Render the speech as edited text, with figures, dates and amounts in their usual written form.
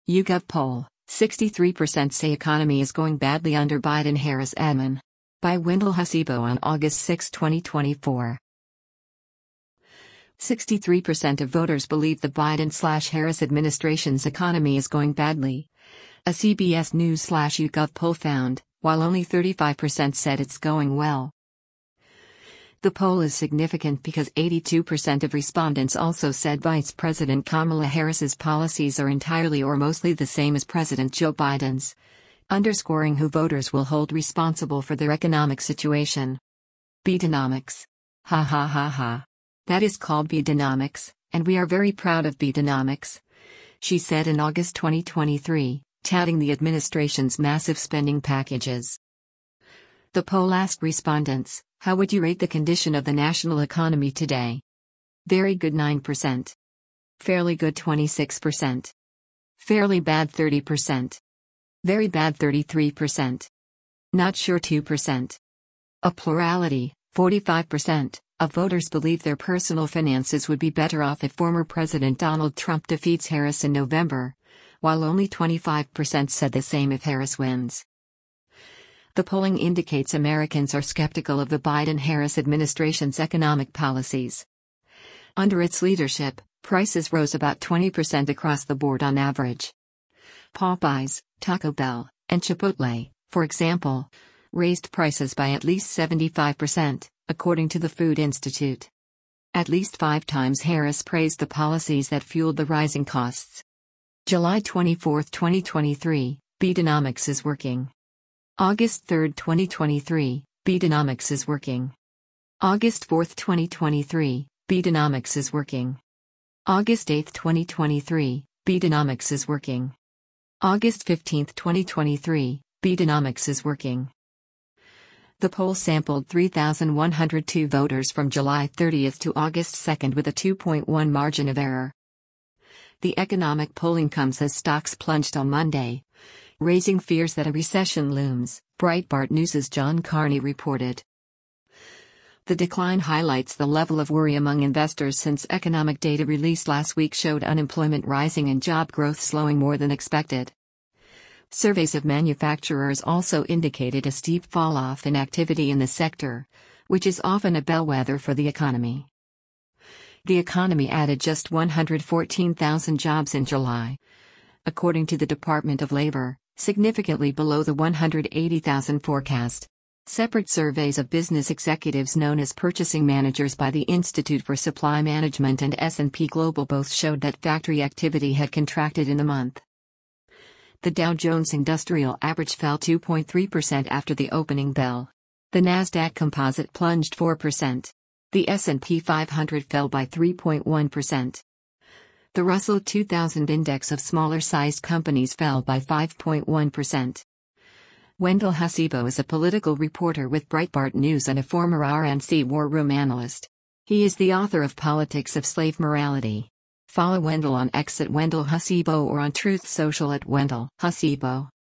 YouGov poll, 63% say economy is going badly under Biden-Harris admin. By Wendell Hasibo on August 6, 2024. 63% of voters believe the Biden/Harris administration's economy is going badly. A CBS News/YouGov poll found, while only 35% said it's going well. The poll is significant because 82% of respondents also said Vice President Kamala Harris's policies are entirely or mostly the same as President Joe Biden's, underscoring who voters will hold responsible for their economic situation. Bidenomics. Ha ha ha ha. That is called Bidenomics, and we are very proud of Bidenomics, she said in August 2023, touting the administration's massive spending packages. The poll asked respondents, how would you rate the condition of the national economy today? Very good 9%. Fairly good 26%. Fairly bad 30%. Very bad 33%. Not sure 2%. A plurality, 45%, of voters believe their personal finances would be better off if former President Donald Trump defeats Harris in November, while only 25% said the same if Harris wins. The polling indicates Americans are skeptical of the Biden-Harris administration's economic policies. Under its leadership, prices rose about 20% across the board on average. Popeyes, Taco Bell, and Chipotle, for example, raised prices by at least 75%, according to the Food Institute. At least 5 times Harris praised the policies that fueled the rising costs. July 24, 2023, Bidenomics is working. August 3, 2023, Bidenomics is working. August 4, 2023, Bidenomics is working. August 8, 2023, Bidenomics is working. August 15, 2023, Bidenomics is working. The poll sampled 3,102 voters from July 30 to August 2 with a 2.1 margin of error. The economic polling comes as stocks plunged on Monday, raising fears that a recession looms, Breitbart News' John Carney reported. The decline highlights the level of worry among investors since economic data released last week showed unemployment rising and job growth slowing more than expected. Surveys of manufacturers also indicated a steep fall-off in activity in the sector, which is often a bellwether for the economy. The economy added just 114,000 jobs in July, according to the Department of Labor, significantly below the 180,000 forecast. Separate surveys of business executives known as purchasing managers by the Institute for Supply Management and S&P Global both showed that factory activity had contracted in the month. The Dow Jones Industrial Average fell 2.3% after the opening bell. The Nasdaq Composite plunged 4%. The S&P 500 fell by 3.1%. The Russell 2000 index of smaller-sized companies fell by 5.1%. Wendell Hasibo is a political reporter with Breitbart News and a former RNC war room analyst. He is the author of Politics of Slave Morality. Follow Wendell on X at Wendell Hasibo or on Truth Social at Wendell Hasibo.